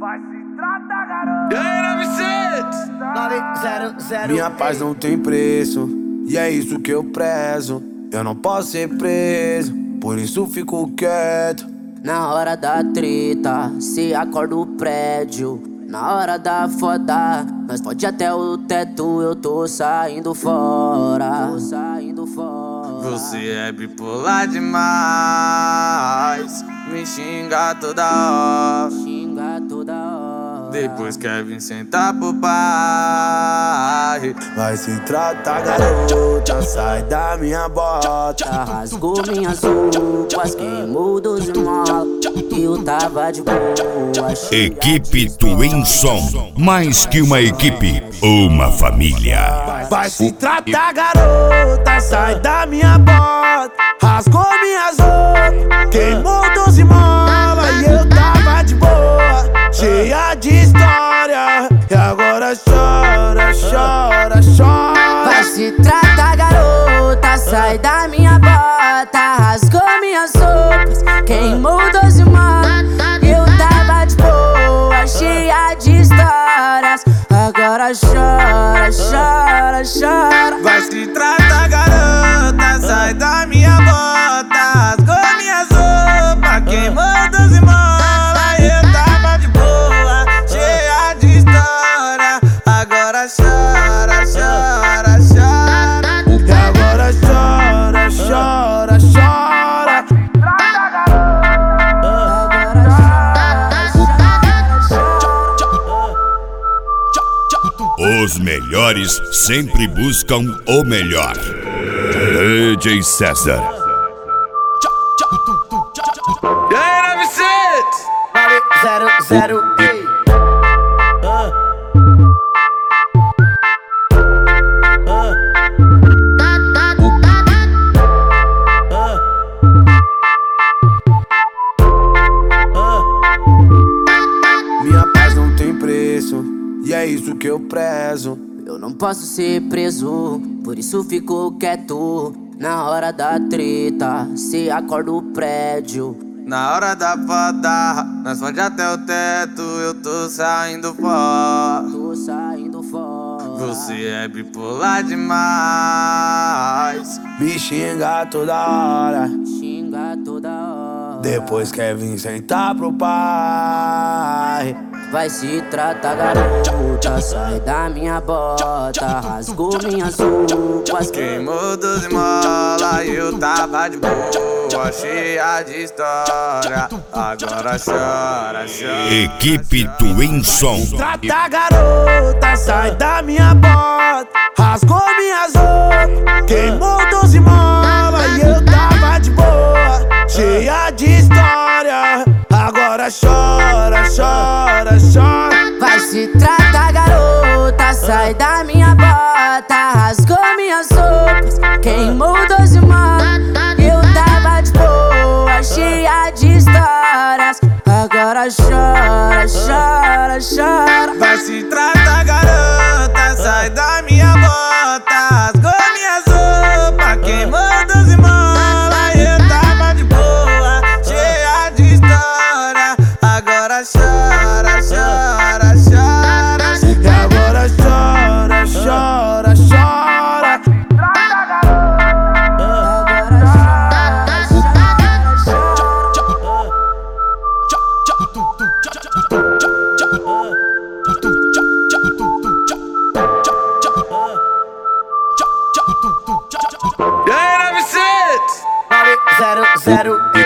Vai se tratar, garoto. E aí, 900. Minha paz não tem preço, e é isso que eu prezo. Eu não posso ser preso, por isso fico quieto. Na hora da treta, se acorda o prédio. Na hora da foda, nós pode até o teto. Eu tô saindo fora. Você é bipolar demais, me xinga toda hora. Depois quer vir sentar pro pai. Vai se tratar, garota, sai da minha bota. Rasgou minhas roupas, queimou 12 molas. Eu tava de boa. Equipe Twin Som, mais que uma equipe, uma família. Vai se tratar, garota, sai da minha bota. Rasgou minhas roupas, queimou 12 molas. E eu tava de boa, cheia de história. E agora chora, chora, chora. Vai se tratar, garota, sai da minha bota. Rasgou minhas roupas, queimou 12 molas. Eu tava de boa, cheia de histórias. Agora chora, chora, chora. Vai se tratar, garota, sai da minha bota. Rasgou minhas roupas, queimou 12 molas. Eu tava de boa, cheia de história. Agora chora, chora, chora. E agora chora, chora, chora. Os melhores sempre buscam o melhor. DJ César. E aí, 900. 900. Ei. Minha paz não tem preço, e é isso que eu prezo. Eu não posso ser preso, por isso fico quieto. Na hora da treta, se acorda o prédio. Na hora da foda, nós pode até o teto. Eu tô saindo fora. Você é bipolar demais. Me xinga toda hora, depois quer vir sentar pro pai. Vai se tratar, garota, sai da minha bota. Rasgou minhas roupas, Queimou 12 molas e eu tava de boa, cheia de história. Agora chora, chora. Equipe Twin Som. Trata, garota, sai da minha bota. Rasgou minhas roupas, queimou 12 molas. E eu tava de boa, cheia de história. Agora chora, chora, chora. vai se tratar, garota, sai da minha bota. Rasgou minhas roupas, queimou 12 molas. Eu tava de boa, cheia de histórias. Agora chora, chora, chora. Vai se tratar, garota, sai da minha bota. Rasgou minhas roupas, queimou 12 molas. Eu tava de boa, cheia de história. Agora chora, chora, chora. E agora chora, chora, chora. E aí, 900. 900.